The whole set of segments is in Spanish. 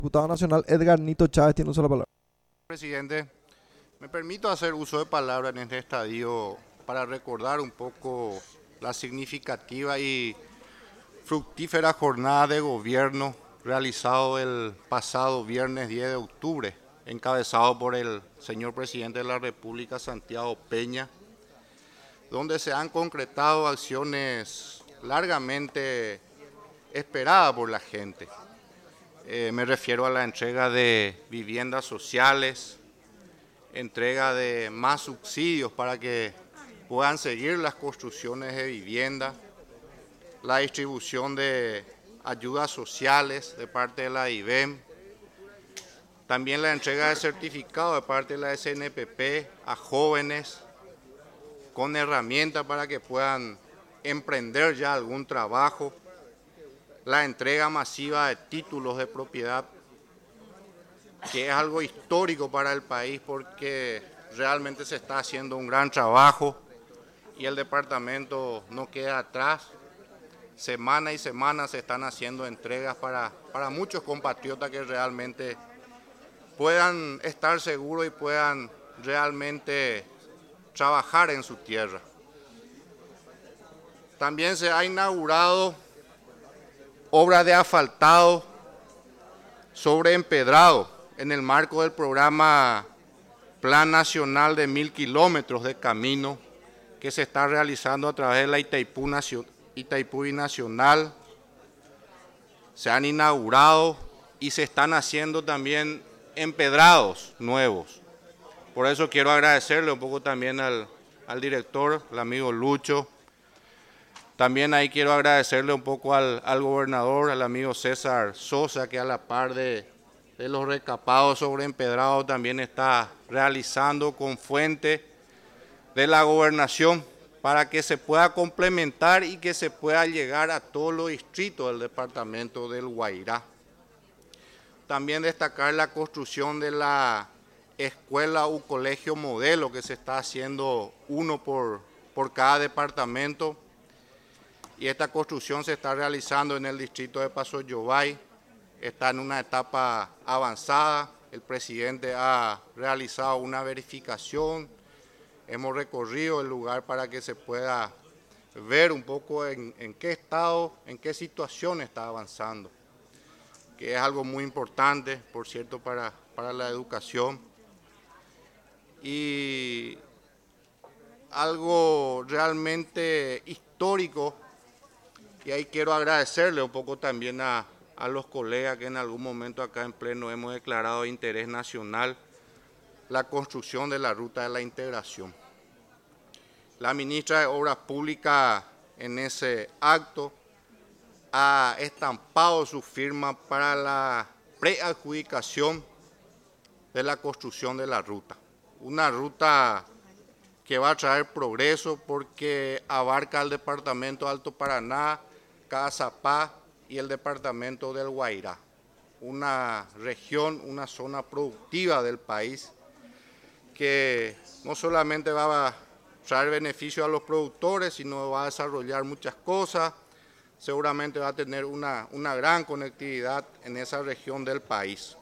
Diputado nacional Edgar Nito Chávez tiene uso de la palabra. Presidente, me permito hacer uso de palabra en este estadio para recordar un poco la significativa y fructífera jornada de gobierno realizado el pasado viernes 10 de octubre, encabezado por el señor presidente de la República, Santiago Peña, donde se han concretado acciones largamente esperadas por la gente. Me refiero a la entrega de viviendas sociales, entrega de más subsidios para que puedan seguir las construcciones de vivienda, la distribución de ayudas sociales de parte de la IBEM, también la entrega de certificados de parte de la SNPP a jóvenes con herramientas para que puedan emprender ya algún trabajo, la entrega masiva de títulos de propiedad, que es algo histórico para el país porque realmente se está haciendo un gran trabajo y el departamento no queda atrás. Semana y semana se están haciendo entregas para muchos compatriotas que realmente puedan estar seguros y puedan realmente trabajar en su tierra. También se ha inaugurado obra de asfaltado sobre empedrado en el marco del programa Plan Nacional de 1000 kilómetros de camino que se está realizando a través de la Itaipú Binacional. Se han inaugurado y se están haciendo también empedrados nuevos. Por eso quiero agradecerle un poco también al director, el amigo Lucho. También ahí quiero agradecerle un poco al gobernador, al amigo César Sosa, que a la par de los recapados sobre empedrado también está realizando con fuente de la gobernación para que se pueda complementar y que se pueda llegar a todos los distritos del departamento del Guairá. También destacar la construcción de la escuela u colegio modelo que se está haciendo uno por cada departamento. Y esta construcción se está realizando en el distrito de Paso Yobay, está en una etapa avanzada, el presidente ha realizado una verificación, hemos recorrido el lugar para que se pueda ver un poco en qué estado, en qué situación está avanzando, que es algo muy importante, por cierto, para la educación. Y algo realmente histórico. Y ahí quiero agradecerle un poco también a los colegas que en algún momento acá en pleno hemos declarado de interés nacional la construcción de la ruta de la integración. La ministra de Obras Públicas en ese acto ha estampado su firma para la preadjudicación de la construcción de la ruta. Una ruta que va a traer progreso porque abarca el departamento de Alto Paraná, Cazapá y el departamento del Guairá, una región, una zona productiva del país que no solamente va a traer beneficio a los productores, sino va a desarrollar muchas cosas, seguramente va a tener una gran conectividad en esa región del país.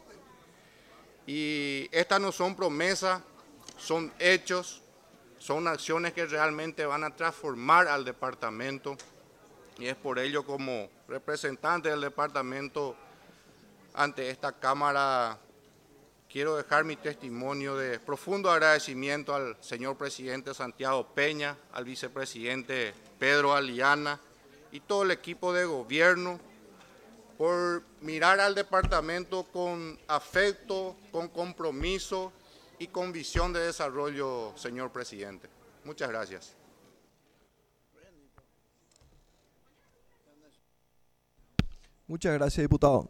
Y estas no son promesas, son hechos, son acciones que realmente van a transformar al departamento. Y es por ello, como representante del departamento ante esta Cámara, quiero dejar mi testimonio de profundo agradecimiento al señor presidente Santiago Peña, al vicepresidente Pedro Aliana y todo el equipo de gobierno por mirar al departamento con afecto, con compromiso y con visión de desarrollo, señor presidente. Muchas gracias. Muchas gracias, diputado.